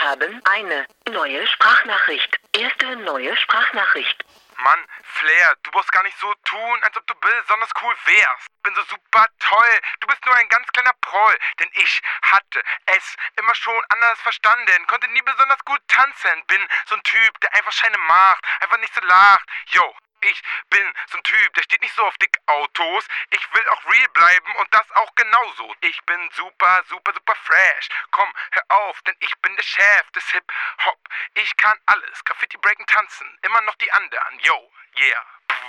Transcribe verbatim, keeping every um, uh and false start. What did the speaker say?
haben eine neue Sprachnachricht. Erste neue Sprachnachricht. Mann, Flair, du musst gar nicht so tun, als ob du besonders cool wärst. Bin so super toll. Du bist nur ein ganz kleiner Proll. Denn ich hatte es immer schon anders verstanden. Konnte nie besonders gut tanzen. Bin so ein Typ, der einfach Scheine macht. Einfach nicht so lacht. Yo, ich bin so ein Typ, der steht nicht so auf dicke Autos. Ich will auch real bleiben und das auch genauso. Ich bin super, super, super fresh. Komm, hör auf, denn ich bin der Chef des Hip-Hop. Ich kann alles. Graffiti breaken, tanzen. Immer noch die anderen. Yo, yeah.